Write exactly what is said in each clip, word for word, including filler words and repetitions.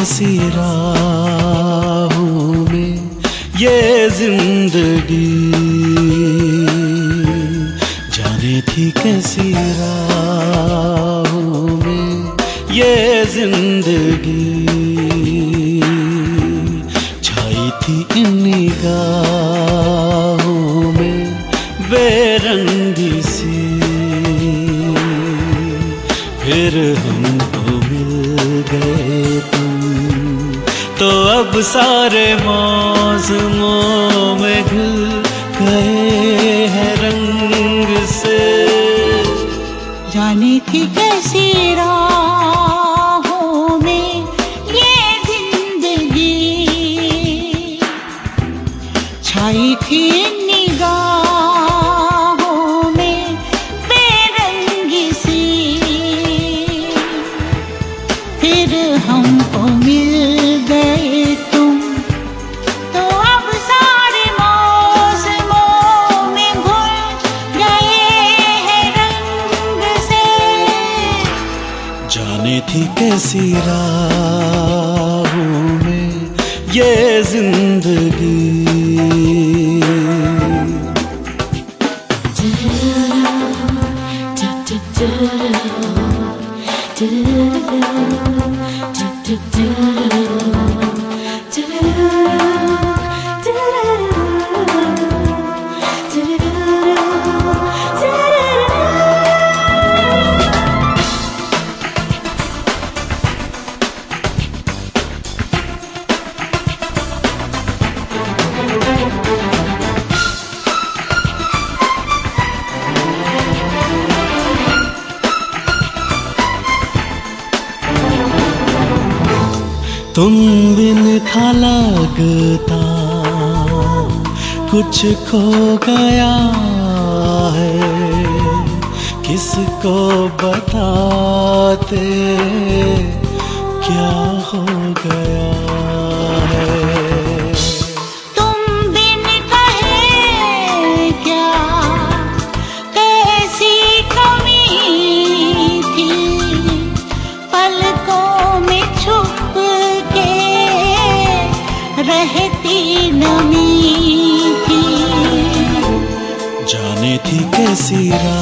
कैसी राहों में ये जिंदगी, जाने थी कैसी राहों में ये जिंदगी, छाई थी इन निगाहों में बेरंगी सी, फिर हमको मिल गए तुम तो अब सारे मौसमों में घुल गए हैं रंग से। जाने थी कैसी राहों में ये जिंदगी, छाई थी निगाहों में बेरंगी सी, फिर हमको मिल गए तुम तो अब सारे मौसमों में घुल गए हैं रंग से। जाने थी कैसी राहों में ये जिंदगी। तुम बिन था लगता कुछ खो गया है, किसको बताते क्या हो गया है। तुम बिन कहे क्या कैसी कमी थी, पलकों में छुप रहती नमी थी। जाने थी कैसी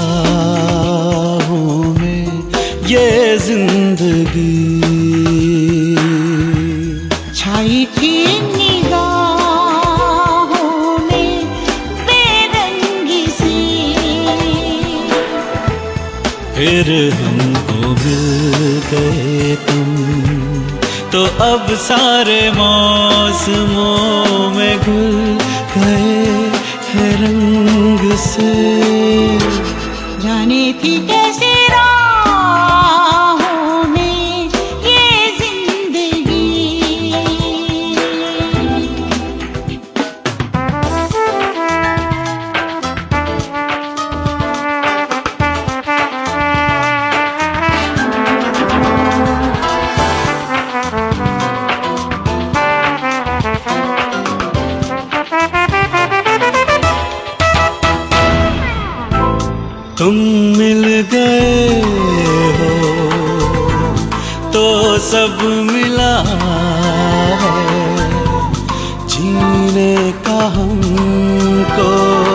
राहों में ये जिंदगी, छाई थी निगाहों में बेरंगी सी, फिर हमको मिल गए तुम तो अब सारे मौसमों में घुल गए हैं रंग से। जाने थी कैसी राहों में ये जिंदगी। तुम मिल गए हो तो सब मिला है, जीने का हमको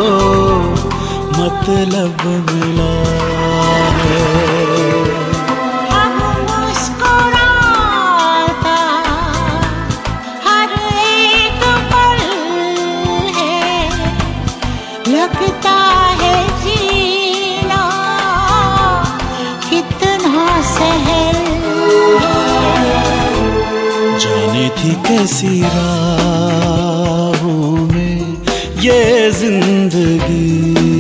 मतलब मिला है। हम मुस्कुराता हर एक पल है, लगता है जीना कितना सहल है। जाने थी कैसी राहों में ये जिंदगी,